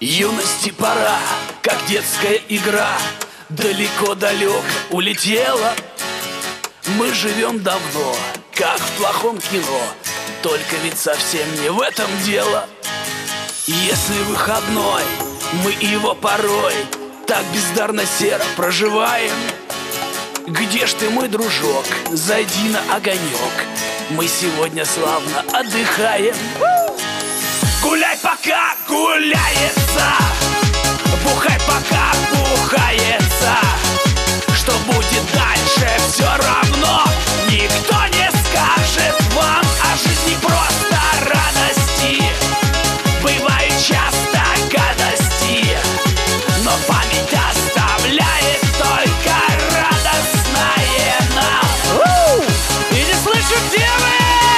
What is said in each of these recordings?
Юности пора, как детская игра, далеко-далеко улетела. Мы живем давно, как в плохом кино, только ведь совсем не в этом дело. Если выходной, мы его порой так бездарно серо проживаем. Где ж ты, мой дружок, зайди на огонек, мы сегодня славно отдыхаем. Гуляй, пока гуляется, бухай, пока бухается. Что будет дальше, все равно никто не скажет вам о жизни просто радости. Бывают часто гадости, но память оставляет только радостное нам. И не слышу, где вы?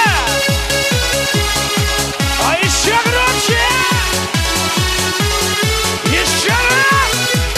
А еще громче! Еще раз!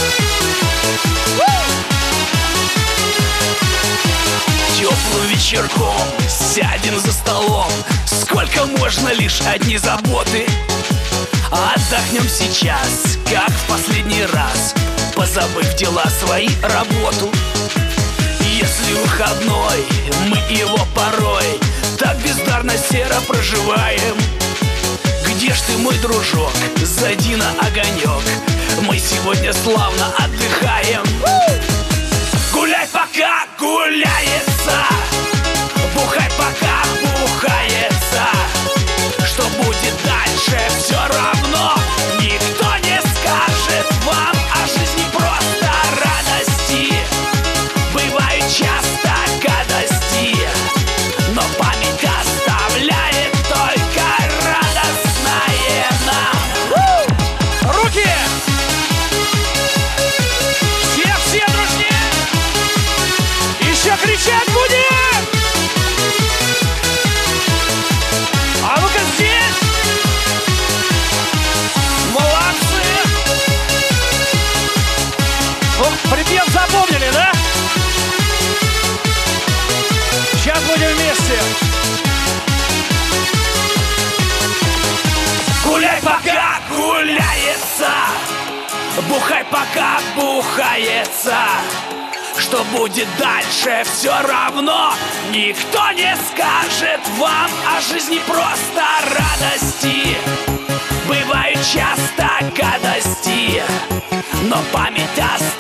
Теплым вечерком сядем за столом, сколько можно, лишь одни заботы. Отдохнем сейчас, как в последний раз, позабыв дела свои, работу. Если выходной, мы его порой так бездарно серо проживаем. Где ж ты, мой дружок, зайди на огонек, мы сегодня славно отдыхаем. Гуляй, пока гуляется, бухай, пока бухается. Что будет дальше, все равно никто не скажет вам о жизни просто радости. Бывают часто гадости, но память оставляет только радостное нам. Руки! Все дружнее! Еще кричать будем! А ну-ка здесь! Молодцы! Ну, припев запомнили, да? Сейчас будем вместе. Гуляй, пока гуляется, бухай, пока бухается. Что будет дальше, все равно никто не скажет вам о жизни просто радости. Бывают часто гадости, но память оставляет